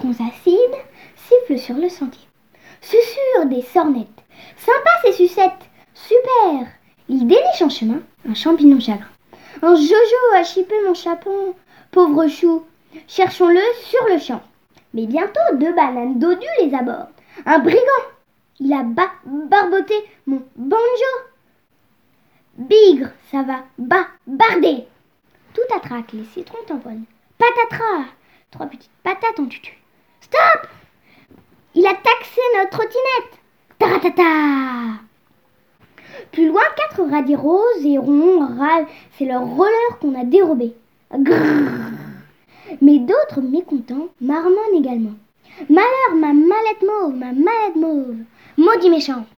citrons acides sifflent sur le sentier. Susurrent des sornettes. Sympa ces sucettes. Super. Il déniche en chemin un champignon chagrin. Un jojo a chipé mon chapon. Pauvre chou. Cherchons-le sur le champ. Mais bientôt 2 bananes dodues les abordent. Un brigand. Il a barboté mon banjo. Bigre, ça va barder. Tout attraque, les citrons tamponnent. Patatras. 3 petites patates en tutu. Stop! Il a taxé notre trottinette. Taratata! Plus loin, 4 radis roses et ronds râlent. C'est leur roller qu'on a dérobé. Grrr. Mais d'autres mécontents marmonnent également. Malheur, ma mallette mauve, maudit méchant.